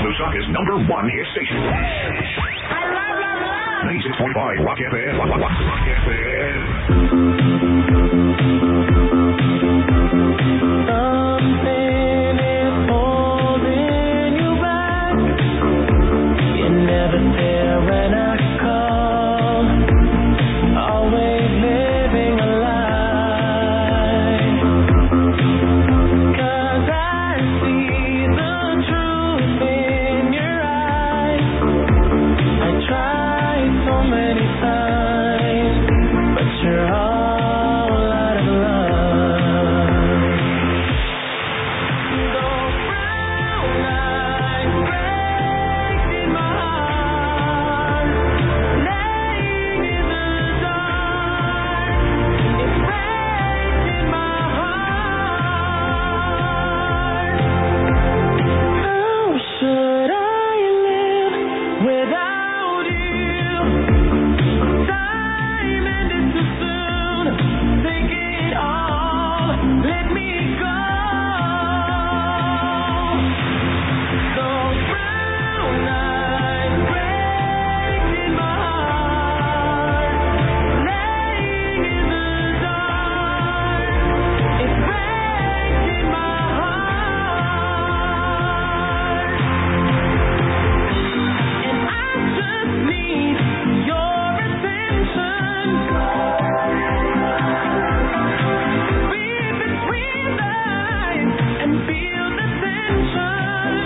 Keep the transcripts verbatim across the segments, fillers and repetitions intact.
Lusaka's number one hit station. I love, love, love. ninety-six point five Rock F M. Rock, Rock, Rock F M. Something is holding you back. You're never there when I call. Always living a lie. 'Cause I see the truth in your eyes. I tried so many times, but you're all out of love. Those brown eyes breaking my heart, laying in the dark. It's breaking my heart. How should I live without you? Time ended too soon. Take it all, let me go. Those brown eyes breaking my heart, laying in the dark. It's breaking my heart. And I just need your attention. Read between the lines and feel the tension.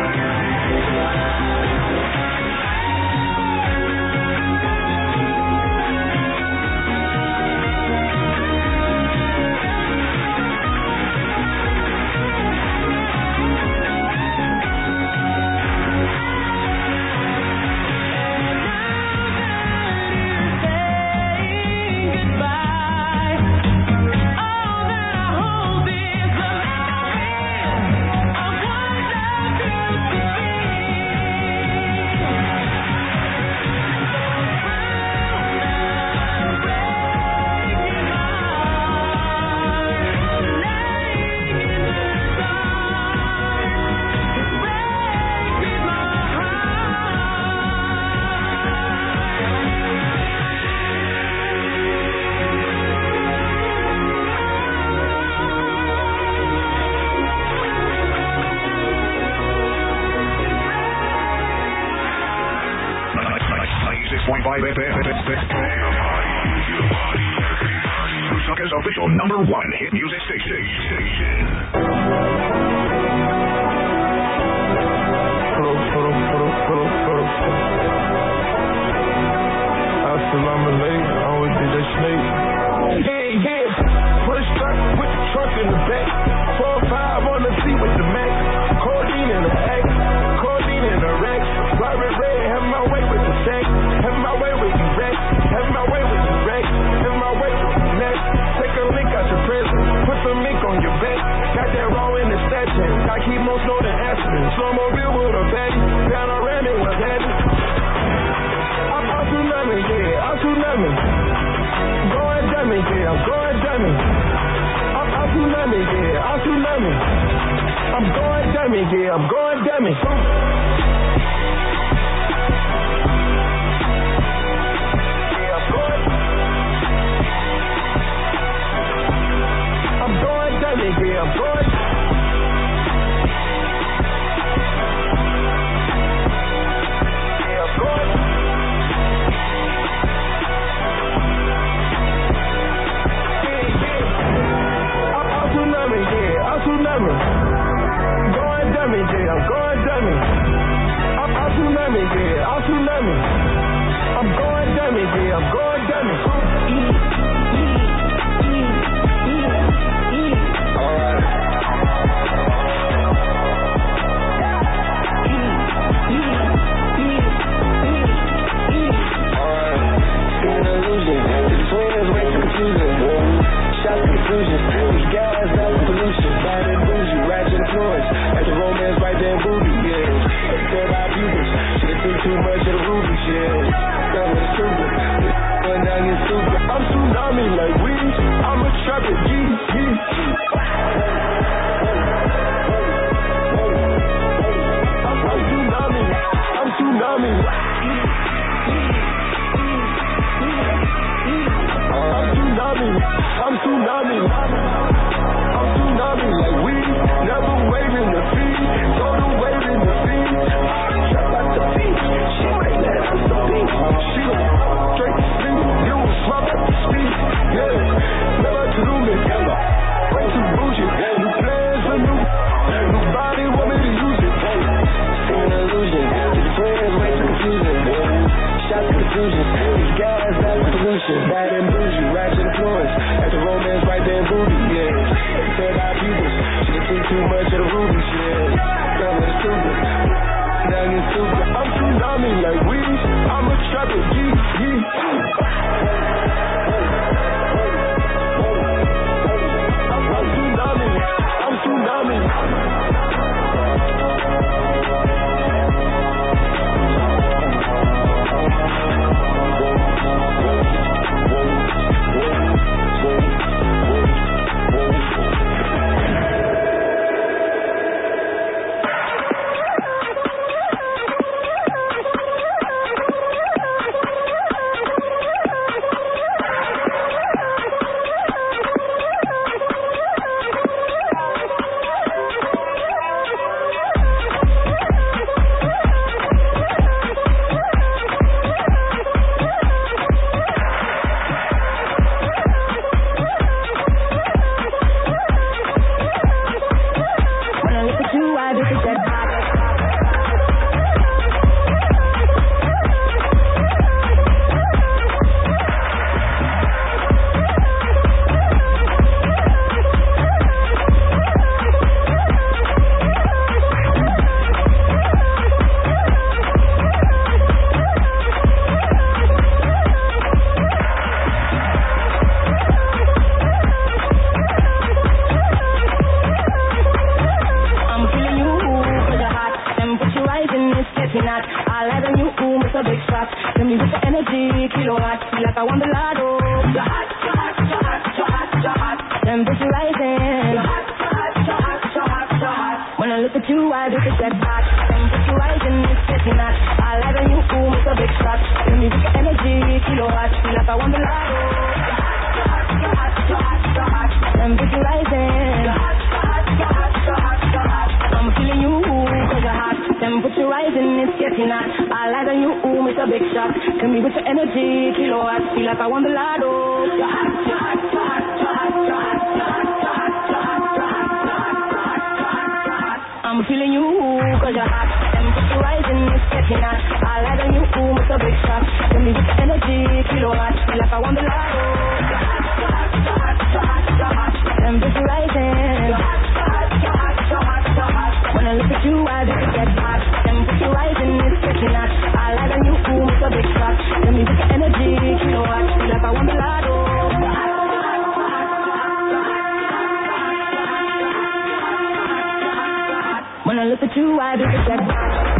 Saying goodbye. All that I hold is the memory of what love used to be. Breaking my heart, laying in the dark. It's breaking my ninety-six point five F M. Lusaka's official number one hit music station. Station. Assalamu alaikum, I always be that snake. Yeah, yeah. Push back with the truck in the back. Four five on the seat with the Mac. Codeine in the X. Codeine in the Rex. Robert Red, have my way with the sex. Have my way with you Rex. Have my way with you Rex. Have my way with you next. Take a link out your prison. Put some ink on your back. Got that raw in the statue. Got keep more snow than aspirin. Slow mo real with a fatty. Panoramic was heavy. I'm a tsunami, yeah, I'm tsunami. Going dummy, yeah, I'm going dummy. I'm a tsunami, yeah, I'm tsunami. I'm going dummy, yeah, I'm going dummy. Yeah, I'm going. I'm going dummy, yeah, I'm going. Yeah, I'm going. I'm tsunami, yeah, I'm tsunami. Going dummy, yeah, I'm going dummy. tsunami. I'm tsunami. I'm tsunami. I'm tsunami like we never waving the feet. Go to waving the feet. Trap out the beat. She might let us the beat. She don't straight sleep. You will swap at the speed. Yeah. Never to do me. Way too bougie. New plans for new. Nobody want me to use it. Seeing an illusion. These friends way too confusing. Shots of confusion. These guys not a solution. Bad and bougie. Ratchet influence. At the romance right there in booty. Yeah. Said our people. She see too much of the rubies. Yeah. Young and stupid. Young and stupid. I'm tsunami like we. I'm a trapper. Yee. Yee. I'm tsunami. I'm tsunami. When I look at you, I do get that.